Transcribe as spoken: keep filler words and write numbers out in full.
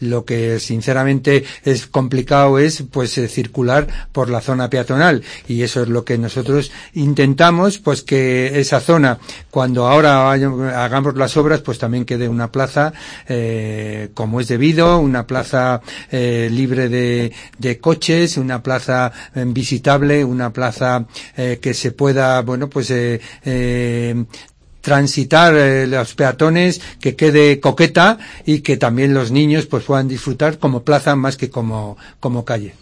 Lo que sinceramente es complicado es pues eh, circular por la zona peatonal, y eso es lo que nosotros intentamos, pues que esa zona, cuando ahora hagamos las obras, pues también quede una plaza eh, como es debido, una plaza eh, libre de, de coches, una plaza eh, visitable, una plaza eh, que se pueda, bueno, pues eh, eh, transitar eh, los peatones, que quede coqueta y que también los niños pues puedan disfrutar como plaza más que como, como calle.